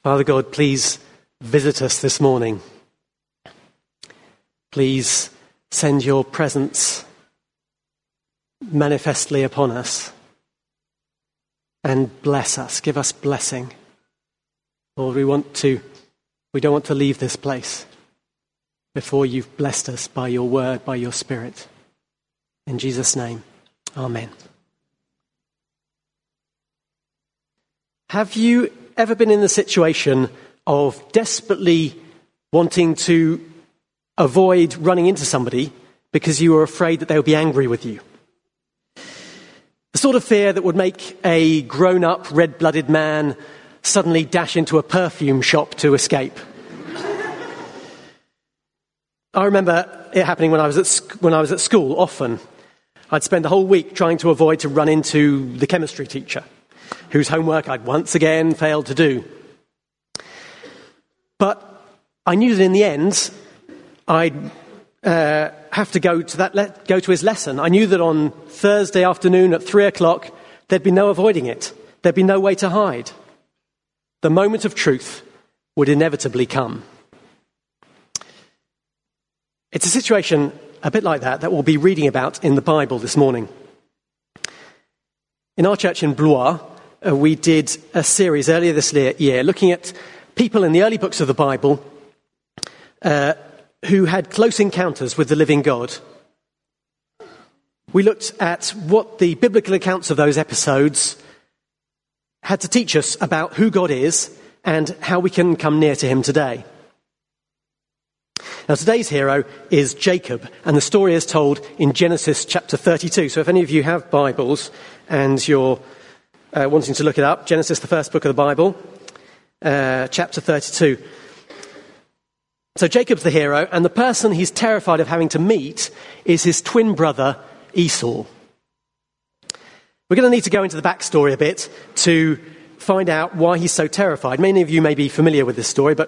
Father God, please visit us this morning. Please send your presence manifestly upon us and bless us. Give us blessing. Lord, we don't want to leave this place before you've blessed us by your word, by your Spirit. In Jesus' name, amen. Have you ever been in the situation of desperately wanting to avoid running into somebody because you were afraid that they would be angry with you? The sort of fear that would make a grown-up, red-blooded man suddenly dash into a perfume shop to escape. I remember it happening when I was at school. Often, I'd spend the whole week trying to avoid to run into the chemistry teacher, whose homework I'd once again failed to do. But I knew that in the end, I'd have to go to his lesson. I knew that on Thursday afternoon at 3:00, there'd be no avoiding it. There'd be no way to hide. The moment of truth would inevitably come. It's a situation a bit like that we'll be reading about in the Bible this morning. In our church in Blois, we did a series earlier this year looking at people in the early books of the Bible who had close encounters with the living God. We looked at what the biblical accounts of those episodes had to teach us about who God is and how we can come near to him today. Now, today's hero is Jacob, and the story is told in Genesis chapter 32. So if any of you have Bibles and you're wanting to look it up, Genesis, the first book of the Bible, chapter 32. So Jacob's the hero, and the person he's terrified of having to meet is his twin brother, Esau. We're going to need to go into the backstory a bit to find out why he's so terrified. Many of you may be familiar with this story, but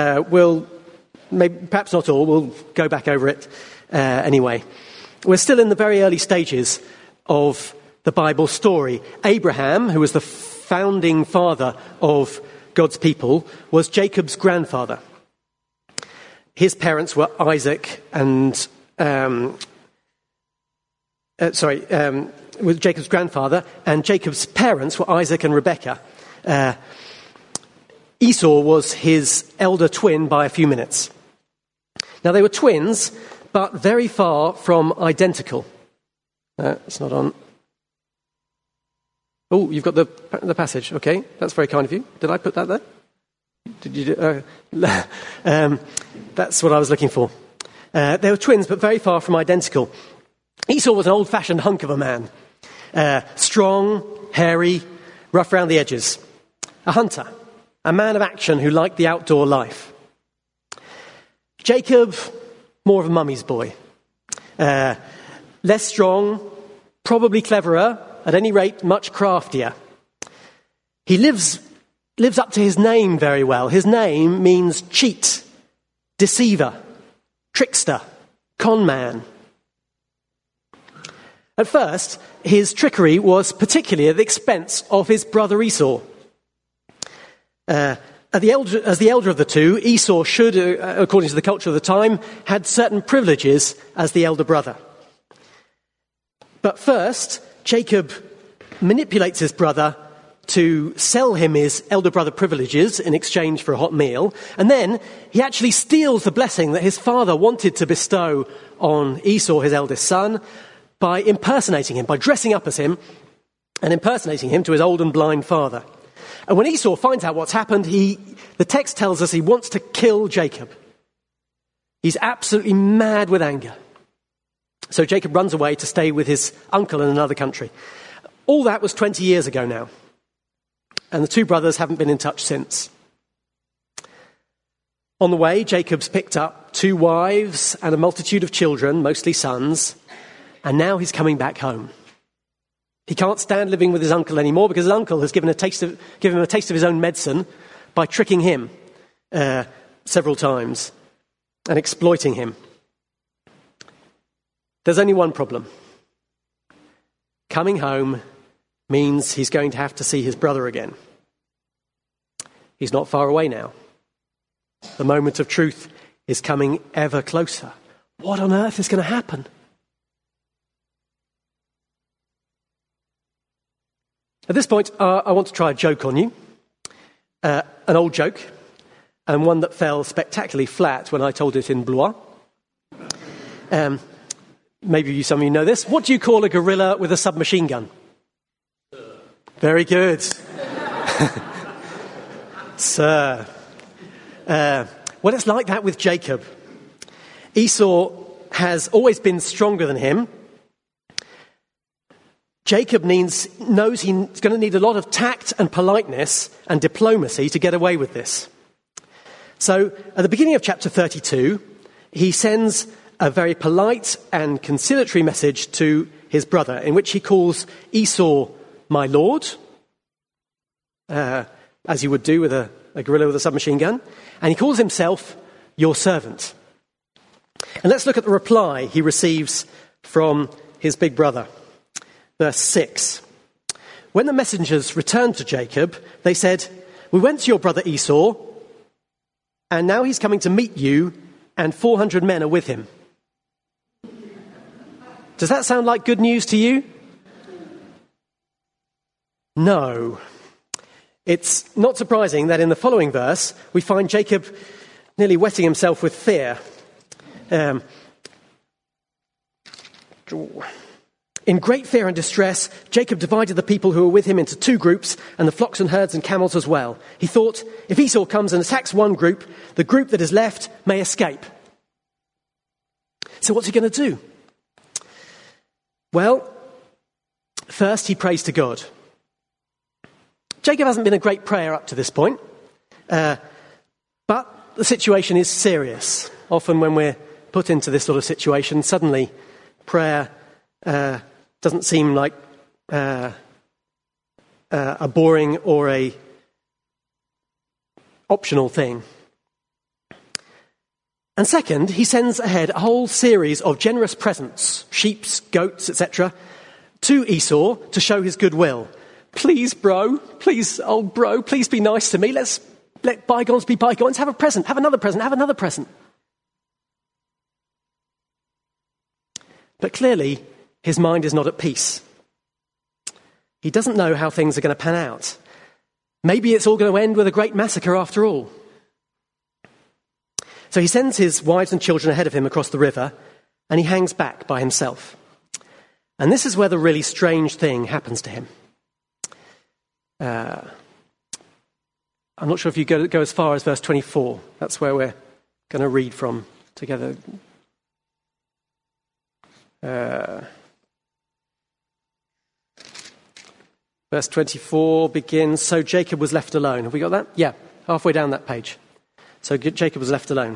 perhaps not all. We'll go back over it anyway. We're still in the very early stages of the Bible story. Abraham, who was the founding father of God's people, was Jacob's grandfather. His parents were Isaac and was Jacob's grandfather, and Jacob's parents were Isaac and Rebekah. Esau was his elder twin by a few minutes. Now, they were twins, but very far from identical. It's not on. Oh, you've got the passage. Okay, that's very kind of you. Did I put that there? Did you do? That's what I was looking for. They were twins, but very far from identical. Esau was an old-fashioned hunk of a man. Strong, hairy, rough around the edges. A hunter. A man of action who liked the outdoor life. Jacob, more of a mummy's boy. Less strong, probably cleverer, at any rate, much craftier. He lives up to his name very well. His name means cheat, deceiver, trickster, con man. At first, his trickery was particularly at the expense of his brother Esau. As the elder of the two, Esau should, according to the culture of the time, had certain privileges as the elder brother. But first, Jacob manipulates his brother to sell him his elder brother privileges in exchange for a hot meal, and then he actually steals the blessing that his father wanted to bestow on Esau, his eldest son, by impersonating him, by dressing up as him and impersonating him to his old and blind father. And when Esau finds out what's happened, the text tells us he wants to kill Jacob. He's absolutely mad with anger. So Jacob runs away to stay with his uncle in another country. All that was 20 years ago now. And the two brothers haven't been in touch since. On the way, Jacob's picked up 2 wives and a multitude of children, mostly sons, and now he's coming back home. He can't stand living with his uncle anymore because his uncle has given him a taste of his own medicine by tricking him several times and exploiting him. There's only one problem. Coming home means he's going to have to see his brother again. he's not far away now. The moment of truth is coming ever closer. What on earth is going to happen? At this point, I want to try a joke on you. An old joke, and one that fell spectacularly flat when I told it in Blois. Maybe some of you know this. What do you call a gorilla with a submachine gun? Very good. Sir. Well, it's like that with Jacob. Esau has always been stronger than him. Jacob knows he's going to need a lot of tact and politeness and diplomacy to get away with this. So at the beginning of chapter 32, he sends a very polite and conciliatory message to his brother, in which he calls Esau my lord, as you would do with a gorilla with a submachine gun, and he calls himself your servant. And let's look at the reply he receives from his big brother. Verse 6. When the messengers returned to Jacob, they said, "We went to your brother Esau, and now he's coming to meet you, and 400 men are with him." Does that sound like good news to you? No. It's not surprising that in the following verse, we find Jacob nearly wetting himself with fear. In great fear and distress, Jacob divided the people who were with him into two groups, and the flocks and herds and camels as well. He thought, if Esau comes and attacks one group, the group that is left may escape. So what's he going to do? Well, first he prays to God. Jacob hasn't been a great prayer up to this point, but the situation is serious. Often when we're put into this sort of situation, suddenly prayer doesn't seem like a boring or a optional thing. And second, he sends ahead a whole series of generous presents, sheep, goats, etc., to Esau to show his goodwill. Please, bro, please, old bro, please be nice to me. Let bygones be bygones. Have a present, have another present, have another present. But clearly, his mind is not at peace. He doesn't know how things are going to pan out. Maybe it's all going to end with a great massacre after all. So he sends his wives and children ahead of him across the river, and he hangs back by himself. And this is where the really strange thing happens to him. I'm not sure if you go as far as verse 24. That's where we're going to read from together. Verse 24 begins, so Jacob was left alone. Have we got that? Yeah, halfway down that page. So Jacob was left alone.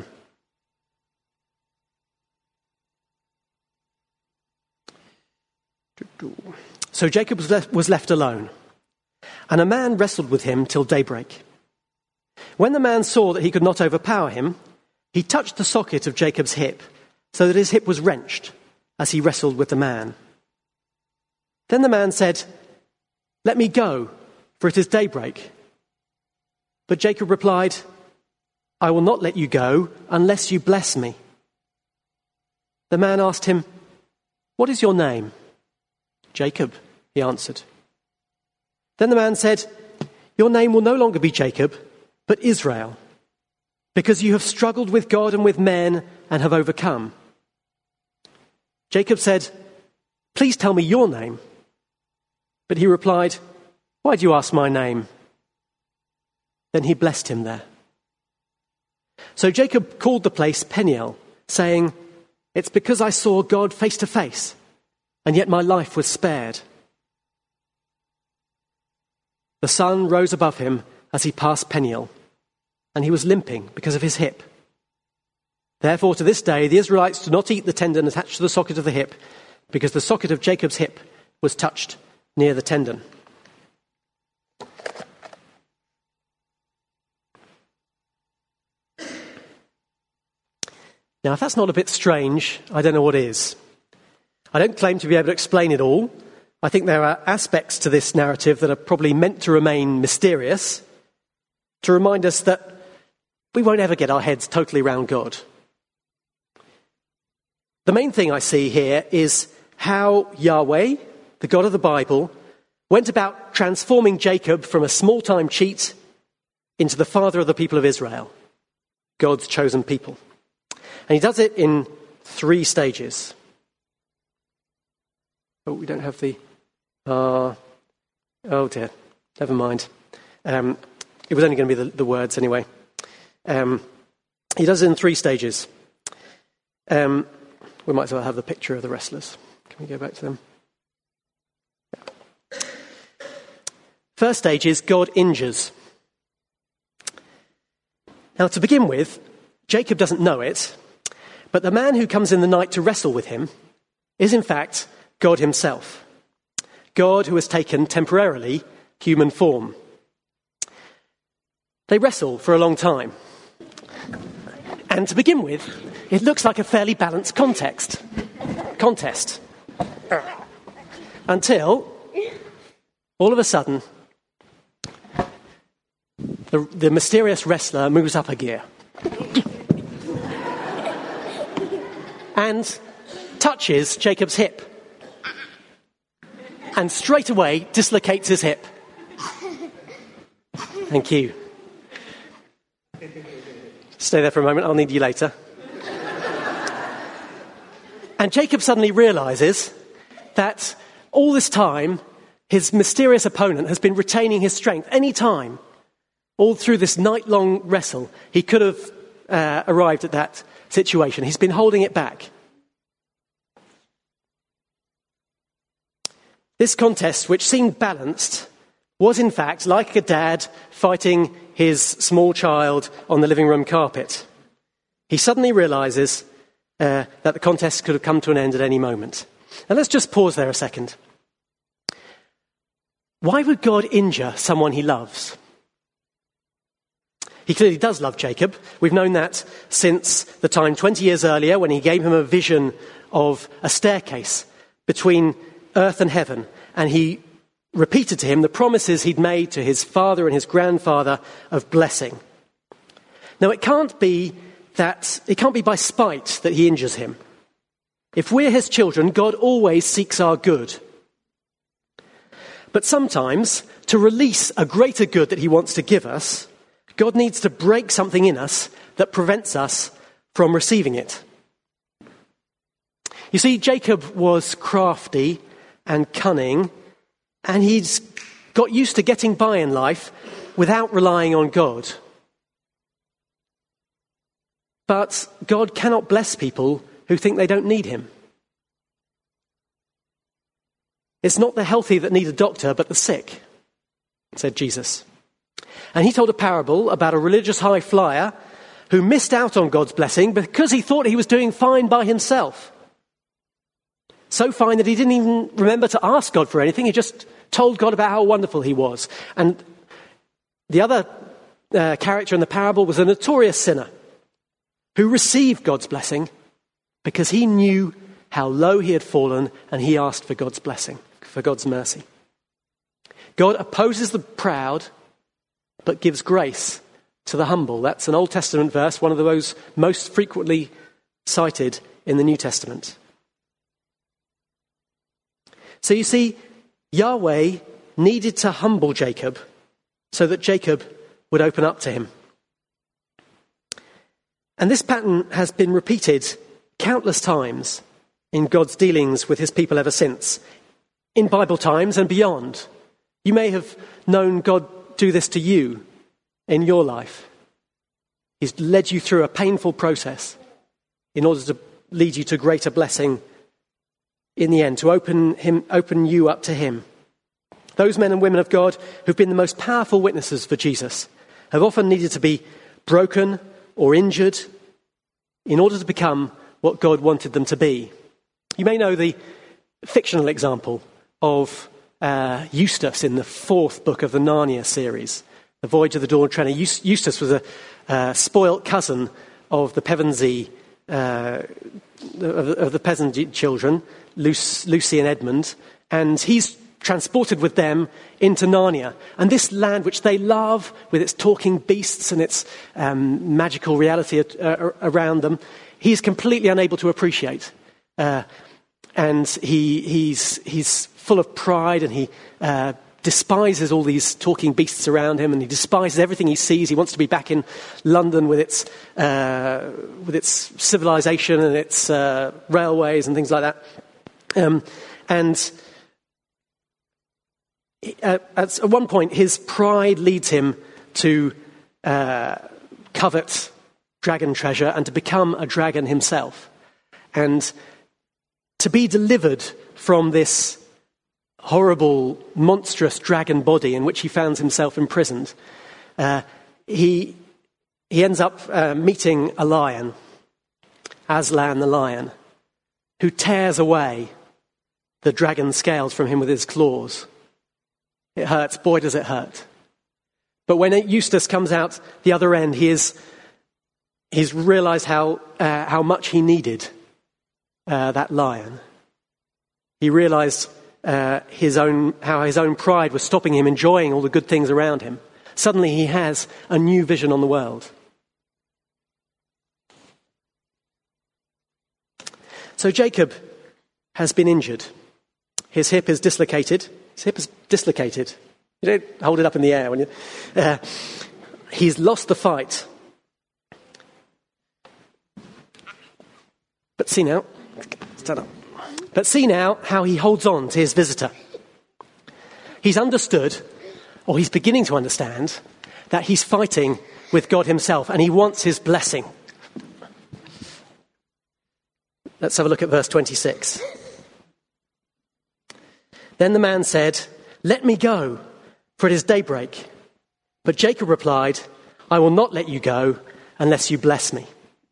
So Jacob was left alone, and a man wrestled with him till daybreak. When the man saw that he could not overpower him, he touched the socket of Jacob's hip, so that his hip was wrenched as he wrestled with the man. Then the man said, "Let me go, for it is daybreak." But Jacob replied, "I will not let you go unless you bless me." The man asked him, "What is your name?" "Jacob," he answered. Then the man said, "Your name will no longer be Jacob, but Israel, because you have struggled with God and with men and have overcome." Jacob said, "Please tell me your name." But he replied, "Why do you ask my name?" Then he blessed him there. So Jacob called the place Peniel, saying, "It's because I saw God face to face, and yet my life was spared." The sun rose above him as he passed Peniel, and he was limping because of his hip. Therefore, to this day, the Israelites do not eat the tendon attached to the socket of the hip, because the socket of Jacob's hip was touched near the tendon. Now, if that's not a bit strange, I don't know what is. I don't claim to be able to explain it all. I think there are aspects to this narrative that are probably meant to remain mysterious, to remind us that we won't ever get our heads totally round God. The main thing I see here is how Yahweh, the God of the Bible, went about transforming Jacob from a small-time cheat into the father of the people of Israel, God's chosen people. And he does it in 3 stages. Oh, we don't have the... oh dear, never mind. It was only going to be the words anyway. He does it in 3 stages. We might as well have the picture of the wrestlers. Can we go back to them? Yeah. First stage is God injures. Now, to begin with, Jacob doesn't know it, but the man who comes in the night to wrestle with him is in fact God himself. God who has taken temporarily human form. They wrestle for a long time. And to begin with, it looks like a fairly balanced contest. Until, all of a sudden, the mysterious wrestler moves up a gear. And touches Jacob's hip. And straight away dislocates his hip. Thank you. Stay there for a moment, I'll need you later. And Jacob suddenly realizes that all this time, his mysterious opponent has been retaining his strength. Any time, all through this night-long wrestle, he could have arrived at that situation. He's been holding it back. This contest, which seemed balanced, was in fact like a dad fighting his small child on the living room carpet. He suddenly realizes that the contest could have come to an end at any moment. Now let's just pause there a second. Why would God injure someone he loves? He clearly does love Jacob. We've known that since the time 20 years earlier when he gave him a vision of a staircase between earth and heaven, and he repeated to him the promises he'd made to his father and his grandfather of blessing. Now it can't be by spite that he injures him. If we're his children, God always seeks our good. But sometimes, to release a greater good that he wants to give us, God needs to break something in us that prevents us from receiving it. You see, Jacob was crafty and cunning, and he's got used to getting by in life without relying on God. But God cannot bless people who think they don't need him. It's not the healthy that need a doctor, but the sick, said Jesus. And he told a parable about a religious high flyer who missed out on God's blessing because he thought he was doing fine by himself. So fine that he didn't even remember to ask God for anything. He just told God about how wonderful he was. And the other character in the parable was a notorious sinner who received God's blessing because he knew how low he had fallen and he asked for God's blessing, for God's mercy. God opposes the proud but gives grace to the humble. That's an Old Testament verse, one of those most frequently cited in the New Testament. So you see, Yahweh needed to humble Jacob so that Jacob would open up to him. And this pattern has been repeated countless times in God's dealings with his people ever since, in Bible times and beyond. You may have known God do this to you in your life. He's led you through a painful process in order to lead you to greater blessing in the end, to open you up to him. Those men and women of God who've been the most powerful witnesses for Jesus have often needed to be broken or injured in order to become what God wanted them to be. You may know the fictional example of Eustace in the 4th book of the Narnia series, The Voyage of the Dawn Treader. Eustace was a spoilt cousin of the Pevensey, of the peasant children, Lucy and Edmund, and he's transported with them into Narnia. And this land, which they love, with its talking beasts and its magical reality around them, he's completely unable to appreciate. And he's full of pride, and he despises all these talking beasts around him, and he despises everything he sees. He wants to be back in London with its civilization and its railways and things like that. At one point, his pride leads him to covet dragon treasure and to become a dragon himself. And to be delivered from this horrible, monstrous dragon body in which he found himself imprisoned, he ends up meeting a lion, Aslan the lion, who tears away the dragon scales from him with his claws. It hurts. Boy, does it hurt. But when Eustace comes out the other end, he's realised how much he needed that lion. He realised how his own pride was stopping him enjoying all the good things around him. Suddenly he has a new vision on the world. So Jacob has been injured. His hip is dislocated. You don't hold it up in the air when you... he's lost the fight. But see now... Stand up. But see now how he holds on to his visitor. He's understood, or he's beginning to understand, that he's fighting with God himself, and he wants his blessing. Let's have a look at verse 26. Then the man said, "Let me go, for it is daybreak." But Jacob replied, "I will not let you go unless you bless me."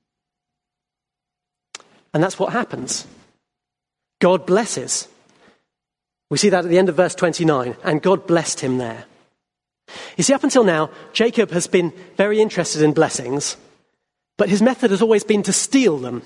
And that's what happens. God blesses. We see that at the end of verse 29, and God blessed him there. You see, up until now, Jacob has been very interested in blessings, but his method has always been to steal them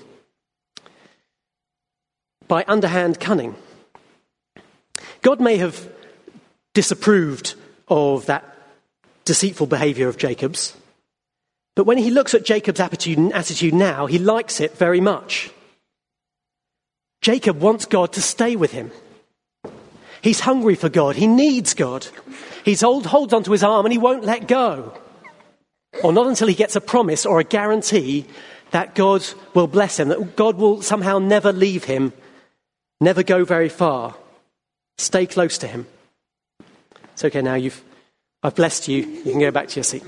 by underhand cunning. God may have disapproved of that deceitful behavior of Jacob's, but when he looks at Jacob's attitude now, he likes it very much. Jacob wants God to stay with him. He's hungry for God. He needs God. He holds onto his arm and he won't let go. Or not until he gets a promise or a guarantee that God will bless him, that God will somehow never leave him, never go very far. Stay close to him. It's okay now, I've blessed you. You can go back to your seat.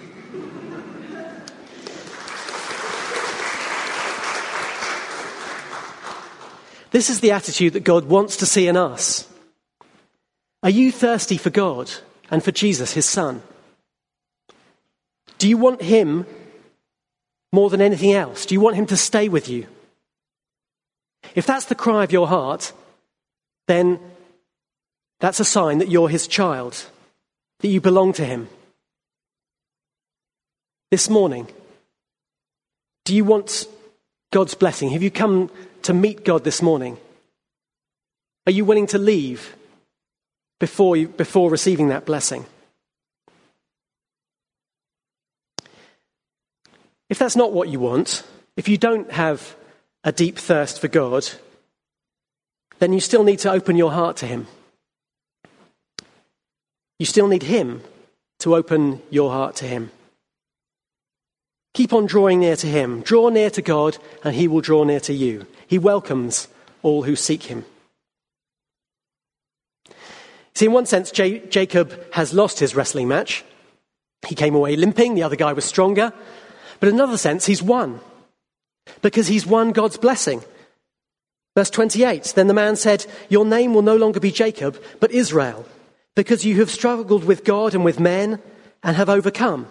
This is the attitude that God wants to see in us. Are you thirsty for God and for Jesus, his Son? Do you want him more than anything else? Do you want him to stay with you? If that's the cry of your heart, then that's a sign that you're his child, that you belong to him. This morning, do you want God's blessing? Have you come to meet God this morning? Are you willing to leave before receiving that blessing? If that's not what you want, if you don't have a deep thirst for God, then you still need to open your heart to him. You still need him to open your heart to him. Keep on drawing near to him. Draw near to God, and he will draw near to you. He welcomes all who seek him. See, in one sense, Jacob has lost his wrestling match. He came away limping, the other guy was stronger. But in another sense, he's won, because he's won God's blessing. Verse 28, then the man said, "Your name will no longer be Jacob, but Israel, because you have struggled with God and with men and have overcome."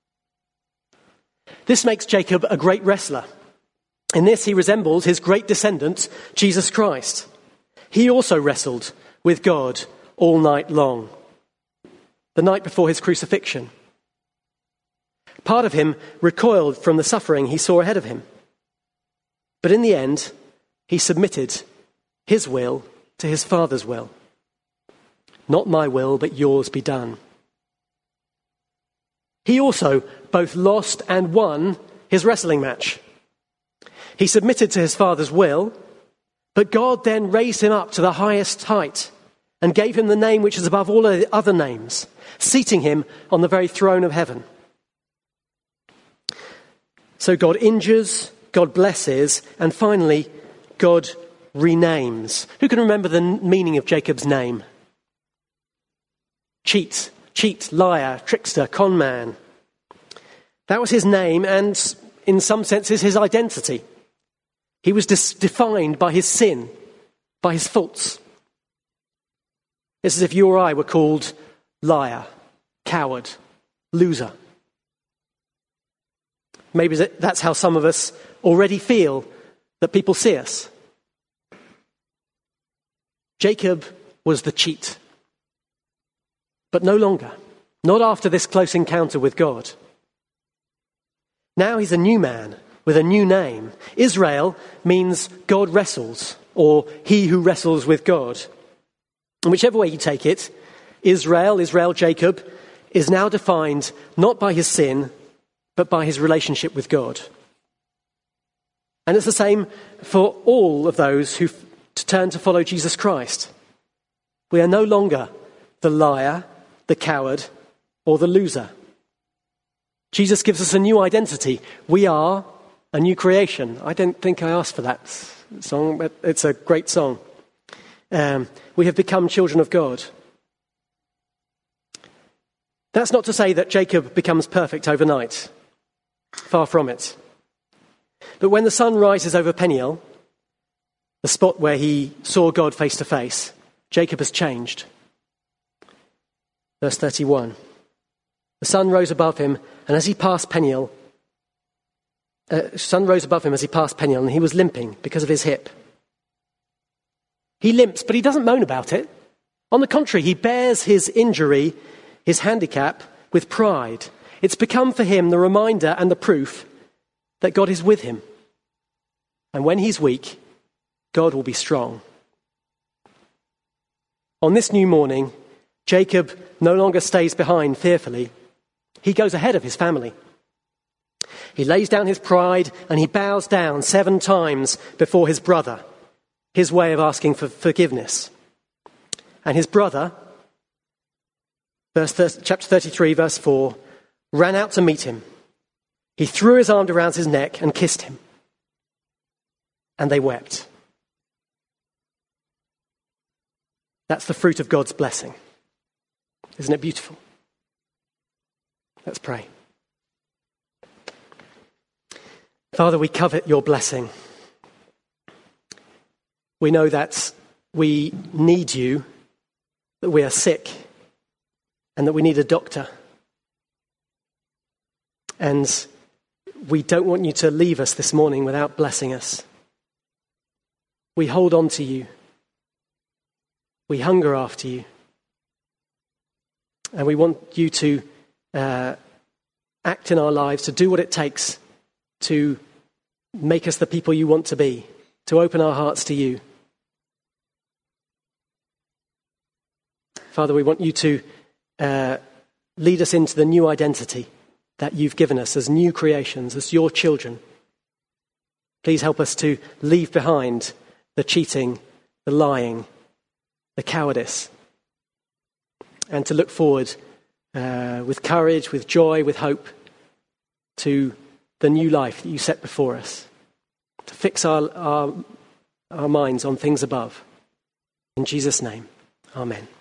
This makes Jacob a great wrestler. In this, he resembles his great descendant, Jesus Christ. He also wrestled with God all night long, the night before his crucifixion. Part of him recoiled from the suffering he saw ahead of him. But in the end, he submitted his will to his Father's will. not my will, but yours be done. He also both lost and won his wrestling match. He submitted to his Father's will, but God then raised him up to the highest height and gave him the name which is above all other names, seating him on the very throne of heaven. So God injures, God blesses, and finally, God renames. Who can remember the meaning of Jacob's name? Cheat, liar, trickster, con man. That was his name, and in some senses his identity. He was defined by his sin, by his faults. It's as if you or I were called liar, coward, loser. Maybe that's how some of us already feel that people see us. Jacob was the cheat. But no longer. Not after this close encounter with God. Now he's a new man with a new name. Israel means God wrestles, or he who wrestles with God. And whichever way you take it, Israel, Jacob, is now defined not by his sin, but by his relationship with God. And it's the same for all of those who turn to follow Jesus Christ. We are no longer the liar, the coward, or the loser. Jesus gives us a new identity. We are a new creation. I don't think I asked for that song, but it's a great song. We have become children of God. That's not to say that Jacob becomes perfect overnight. Far from it. But when the sun rises over Peniel, the spot where he saw God face to face, Jacob has changed. Verse 31. The sun rose above him, and as he passed Peniel, and he was limping because of his hip. He limps, but he doesn't moan about it. On the contrary, he bears his injury, his handicap, with pride. It's become for him the reminder and the proof that God is with him. And when he's weak, God will be strong. On this new morning, Jacob no longer stays behind fearfully. He goes ahead of his family. He lays down his pride and he bows down 7 times before his brother, his way of asking for forgiveness. And his brother, chapter 33, verse 4, ran out to meet him. He threw his arm around his neck and kissed him. And they wept. That's the fruit of God's blessing. Isn't it beautiful? Let's pray. Father, we covet your blessing. We know that we need you, that we are sick, and that we need a doctor. And we don't want you to leave us this morning without blessing us. We hold on to you. We hunger after you. And we want you to act in our lives, to do what it takes to make us the people you want to be, to open our hearts to you. Father, we want you to lead us into the new identity that you've given us as new creations, as your children. Please help us to leave behind the cheating, the lying, the cowardice, and to look forward with courage, with joy, with hope to the new life that you set before us, to fix our minds on things above. In Jesus' name, amen.